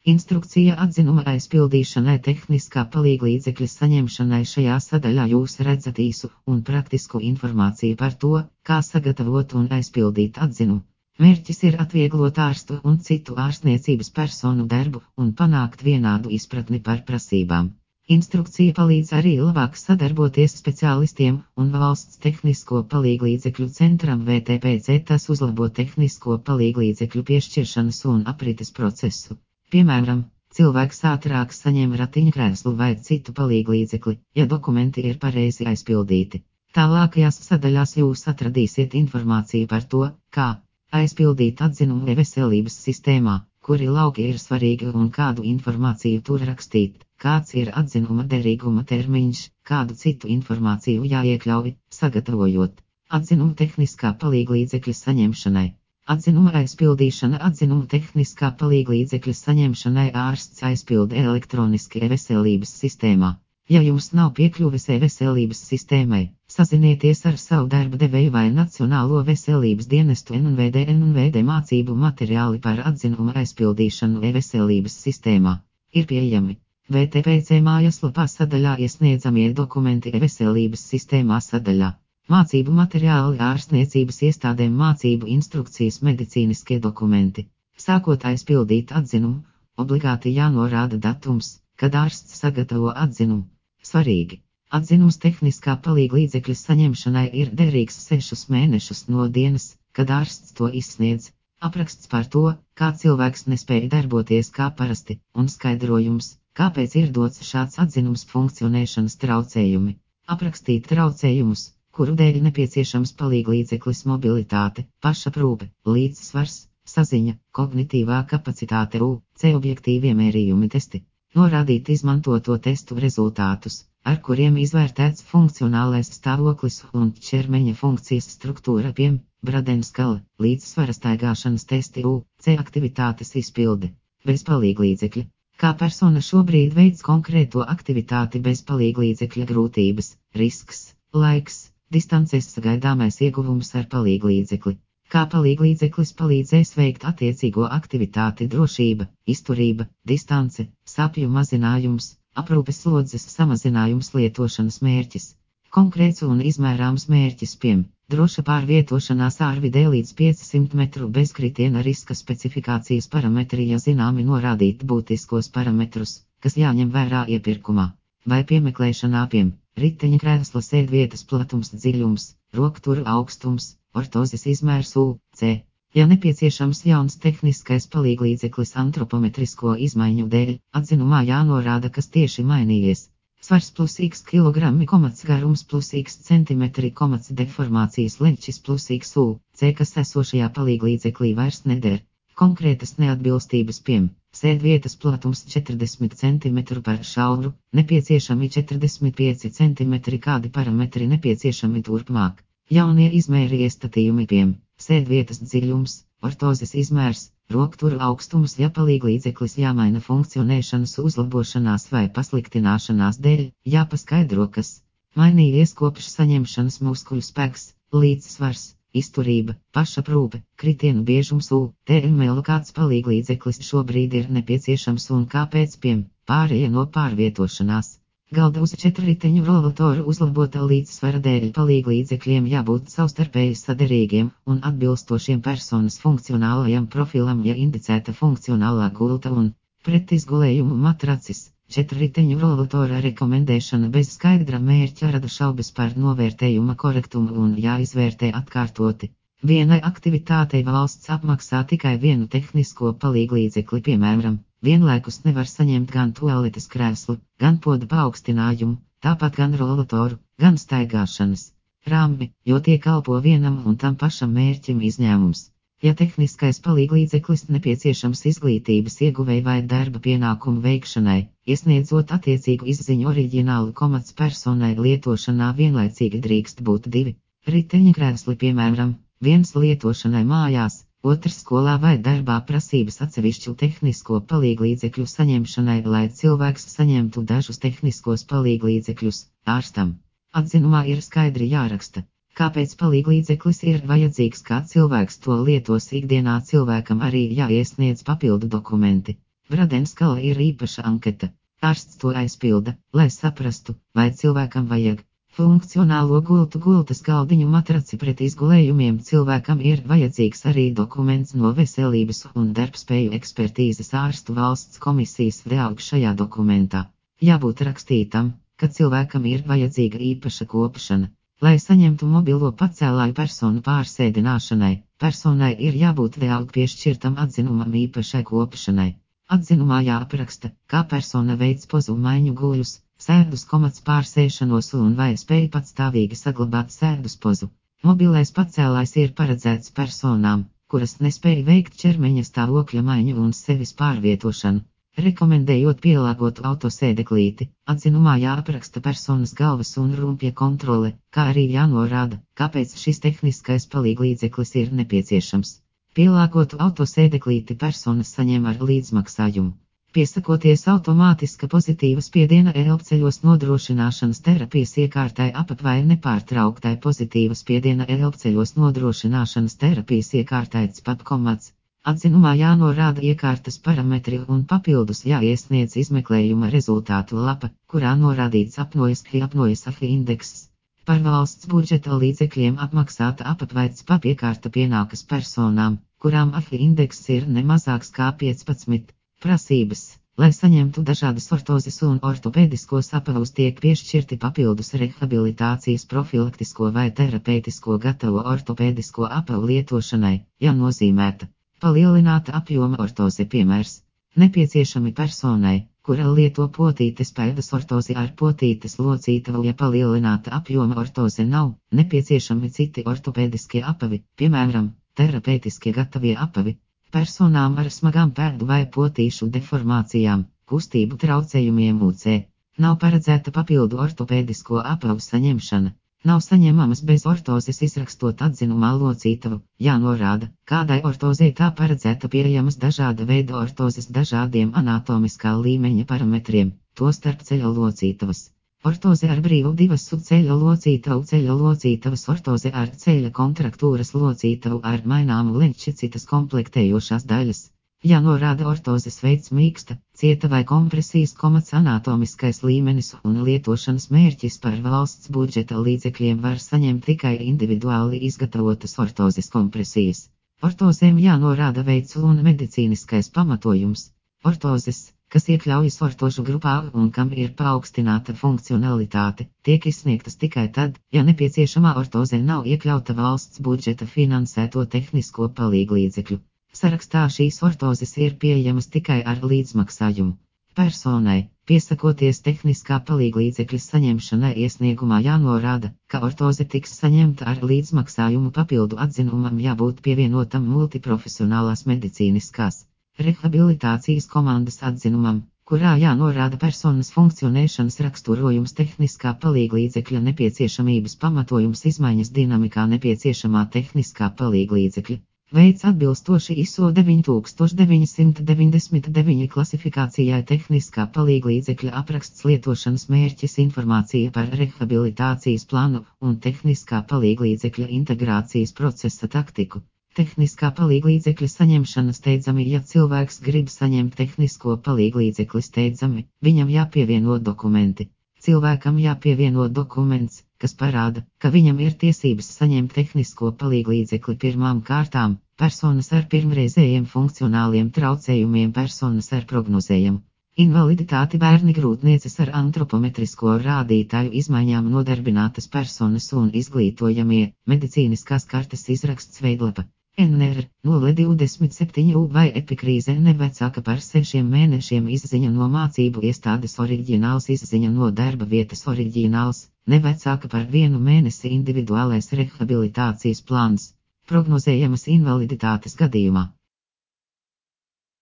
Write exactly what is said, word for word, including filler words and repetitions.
Instrukcija atzinuma aizpildīšanai tehniskā palīglīdzekļa saņemšanai. Šajā sadaļā jūs redzat īsu un praktisku informāciju par to, kā sagatavot un aizpildīt atzinumu. Mērķis ir atvieglot ārstu un citu ārstniecības personu darbu un panākt vienādu izpratni par prasībām. Instrukcija palīdz arī labāk sadarboties speciālistiem un valsts tehnisko palīglīdzekļu centram V T P C. Tas uzlabo tehnisko palīglīdzekļu piešķiršanas un aprites procesu. Piemēram, cilvēks ātrāk saņem ratiņkrēslu vai citu palīglīdzekli, ja dokumenti ir pareizi aizpildīti. Tālākajās sadaļās jūs atradīsiet informāciju par to, kā aizpildīt atzinumu e-veselības sistēmā, kuri lauki ir svarīgi un kādu informāciju tur rakstīt, kāds ir atzinuma derīguma termiņš, kādu citu informāciju jāiekļauj, sagatavojot atzinumu tehniskā palīglīdzekļa saņemšanai. Atzinuma aizpildīšana. Atzinumu tehniskā palīglīdzekļa saņemšanai ārsts aizpilda elektroniski e-veselības sistēmā. Ja jums nav piekļuves e-veselības sistēmai, sazinieties ar savu darba devēju vai Nacionālo veselības dienestu N V D. N V D mācību materiāli par atzinuma aizpildīšanu e-veselības sistēmā ir pieejami V T P C mājaslapā sadaļā iesniedzamie dokumenti e-veselības sistēmā sadaļā. Mācību materiāli ārstniecības iestādēm, mācību instrukcijas, medicīniskie dokumenti. Sākot aizpildīt atzinumu, obligāti jānorāda datums, kad ārsts sagatavo atzinumu. Svarīgi! Atzinums tehniskā palīglīdzekļa saņemšanai ir derīgs sešus mēnešus no dienas, kad ārsts to izsniedz. Apraksts par to, kā cilvēks nespēja darboties kā parasti, un skaidrojums, kāpēc ir dots šāds atzinums, funkcionēšanas traucējumi. Aprakstīt traucējumus, kuru dēļ nepieciešams palīglīdzeklis, mobilitāte, pašaprūpe, līdzsvars, saziņa, kognitīvā kapacitāte, U C objektīvie mērījumi testi. Norādīt izmantoto testu rezultātus, ar kuriem izvērtēts funkcionālais stāvoklis un ķermeņa funkcijas struktūra, piemēram, Bradenskala, līdzsvara staigāšanas testi, U C aktivitātes izpilde, bez palīglīdzekļa. Kā persona šobrīd veids konkrēto aktivitāti bez palīglīdzekļa, grūtības, risks, laiks, distances, sagaidāmais ieguvums ar palīglīdzekli. Kā palīglīdzeklis palīdzēs veikt attiecīgo aktivitāti, drošība, izturība, distance, sapju mazinājums, aprūpes slodzes samazinājums, lietošanas mērķis. Konkrēts un izmērāms mērķis, piemēram, droša pārvietošanās ārvidē līdz piecsimt metru bez kritiena riska, specifikācijas parametri, ja zināmi norādīt būtiskos parametrus, kas jāņem vērā iepirkumā vai piemeklēšanā, piemēram, riteņkrēsla sēdvietas platums, dziļums, roktura augstums, ortozes izmērs, U C. Ja nepieciešams jauns tehniskais palīglīdzeklis antropometrisko izmaiņu dēļ, atzinumā jānorāda, kas tieši mainījies. Svars plus x kilogrami, komats garums plus x centimetri, komats deformācijas leņķis plus x U C, kas esošajā palīglīdzeklī vairs neder. Konkrētas neatbilstības, piemēram, sēdvietas platums četrdesmit centimetri par šauru, nepieciešami četrdesmit pieci centimetri, kādi parametri nepieciešami turpmāk. Jaunie izmēri iestatījumi, piemēram, sēdvietas dziļums, ortozes izmērs, roktura augstums, ja palīglīdzeklis jāmaina funkcionēšanas uzlabošanās vai pasliktināšanās dēļ, jāpaskaidro, kas mainījies kopš saņemšanas, muskuļu spēks, līdzsvars, izturība, pašaprūpe, kritienu biežums, U T M L, kāds palīglīdzeklis šobrīd ir nepieciešams un kāpēc, piemēram, pārēja no pārvietošanās. Galda uz četrriteņu rolatoru uzlabota līdzsvara dēļ palīglīdzekļiem jābūt savstarpēji saderīgiem un atbilstošiem personas funkcionālajam profilam, ja indicēta funkcionālā gulta un pretizgulējumu matracis. Četrriteņu rolatora rekomendēšana bez skaidra mērķa rada šaubas par novērtējuma korektumu un jāizvērtē atkārtoti. Vienai aktivitātei valsts apmaksā tikai vienu tehnisko palīglīdzekli, piemēram, vienlaikus nevar saņemt gan tualetes krēslu, gan poda paaugstinājumu, tāpat gan rolatoru, gan staigāšanas rāmi, jo tie kalpo vienam un tam pašam mērķim izņēmums. Ja tehniskais palīglīdzeklis nepieciešams izglītības ieguvei vai darba pienākumu veikšanai, iesniedzot attiecīgu izziņu oriģinālu, komats personai lietošanā vienlaicīgi drīkst būt divi riteņkrēsli, piemēram, viens lietošanai mājās, otrs skolā vai darbā. Prasības atsevišķu tehnisko palīglīdzekļu saņemšanai, lai cilvēks saņemtu dažus tehniskos palīglīdzekļus, ārstam atzinumā ir skaidri jāraksta, kāpēc palīglīdzeklis ir vajadzīgs, kā cilvēks to lietos ikdienā. Cilvēkam arī jāiesniedz papildu dokumenti. Bradenskala ir īpaša anketa. Ārsts to aizpilda, lai saprastu, vai cilvēkam vajag funkcionālo gultu gultas galdiņu matraci pret izgulējumiem. Cilvēkam ir vajadzīgs arī dokuments no veselības un darbspēju ekspertīzes ārstu valsts komisijas deaug šajā dokumentā. Jābūt rakstītam, ka cilvēkam ir vajadzīga īpaša kopšana. Lai saņemtu mobilo pacēlāju personu pārsēdināšanai, personai ir jābūt deaug piešķirtam atzinumam īpašai kopšanai. Atzinumā jāapraksta, kā persona veids pozu maiņu guļus, sēdus komats pārsēšanos un vai spēj patstāvīgi saglabāt sēdus pozu. Mobilais pacēlājs ir paredzēts personām, kuras nespēj veikt ķermeņa stāvokļa maiņu un sevis pārvietošanu. Rekomendējot pielāgotu autosēdeklīti, atzinumā jāapraksta personas galvas un rumpja kontrole, kā arī jānorāda, kāpēc šis tehniskais palīglīdzeklis ir nepieciešams. Pielāgotu autosēdeklīti personas saņem ar līdzmaksājumu. Piesakoties automātiska pozitīva spiediena elpceļos nodrošināšanas terapijas iekārtai apap vai nepārtrauktai pozitīva spiediena elpceļos nodrošināšanas terapijas iekārtai cpap komats. Atzinumā jānorāda iekārtas parametri un papildus jāiesniedz izmeklējuma rezultātu lapa, kurā norādīts apnojas H I apnojas A H I indekss. Par valsts budžeta līdzekļiem apmaksāta apap vai cpap iekārta pienākas personām, kurām A H I indekss ir ne mazāks kā piecpadsmit. Prasības, lai saņemtu dažādas ortozes un ortopēdiskos apavus, tiek piešķirti papildus rehabilitācijas profilaktisko vai terapeitisko gatavo ortopēdisko apavu lietošanai, ja nozīmēta palielināta apjoma ortoze. Piemērs nepieciešami personai, kura lieto potītes pēdas ortozi ar potītes locītavu. Ja palielināta apjoma ortoze nav, nepieciešami citi ortopēdiskie apavi, piemēram, terapeitiskie gatavie apavi. Personām ar smagām pēdu vai potīšu deformācijām, kustību traucējumiem U C nav paredzēta papildu ortopēdisko apavu saņemšana. Nav saņemamas bez ortozes izrakstot atzinumā locītavu, jānorāda, kādai ortozei tā paredzēta pieejamas dažāda veida ortozes dažādiem anatomiskā līmeņa parametriem, tostarp ceļa locītavas. Ortoze ar brīvu divas ceļa locītavu, ceļa locītavas, ortoze ar ceļa kontraktūras locītavu ar maināmu leņķi, citas komplektējošās daļas. Jānorāda ortozes veids mīksta, cieta vai kompresijas komats, anatomiskais līmenis un lietošanas mērķis. Par valsts budžeta līdzekļiem var saņemt tikai individuāli izgatavotas ortozes kompresijas. Ortozēm jānorāda veids un medicīniskais pamatojums. Ortozes, kas iekļaujas ortožu grupā un kam ir paaugstināta funkcionalitāte, tiek izsniegtas tikai tad, ja nepieciešamā ortoze nav iekļauta valsts budžeta finansēto tehnisko palīglīdzekļu sarakstā. Šīs ortozes ir pieejamas tikai ar līdzmaksājumu. Personai, piesakoties tehniskā palīglīdzekļa saņemšanai, iesniegumā jānorāda, ka ortoze tiks saņemta ar līdzmaksājumu. Papildu atzinumam jābūt pievienotam multiprofesionālās medicīniskās rehabilitācijas komandas atzinumam, kurā jānorāda personas funkcionēšanas raksturojums, tehniskā palīglīdzekļa nepieciešamības pamatojums, izmaiņas dinamikā nepieciešamā tehniskā palīglīdzekļa veids atbilstoši I S O deviņi tūkstoši deviņi simti deviņdesmit deviņi klasifikācijai, tehniskā palīglīdzekļa apraksts, lietošanas mērķis, informācija par rehabilitācijas plānu un tehniskā palīglīdzekļa integrācijas procesa taktiku. Tehniskā palīglīdzekļa saņemšana steidzami. Ja cilvēks grib saņemt tehnisko palīglīdzekli steidzami, viņam jāpievieno dokumenti. Cilvēkam jāpievieno dokuments, kas parāda, ka viņam ir tiesības saņemt tehnisko palīglīdzekli. Pirmām kārtām, personas ar pirmreizējiem funkcionāliem traucējumiem, personas ar prognozējumu invaliditāti, bērni, grūtnieces ar antropometrisko rādītāju izmaiņām, nodarbinātas personas un izglītojamie, medicīniskās kartes izraksts, veidlapa. N R nulle divdesmit septiņi U vai epikrīze ne vecāka par sešiem mēnešiem, izziņa no mācību iestādes oriģināls, izziņa no darba vietas oriģināls, ne vecāka par vienu mēnesi, individuālais rehabilitācijas plāns, prognozējamas invaliditātes gadījumā.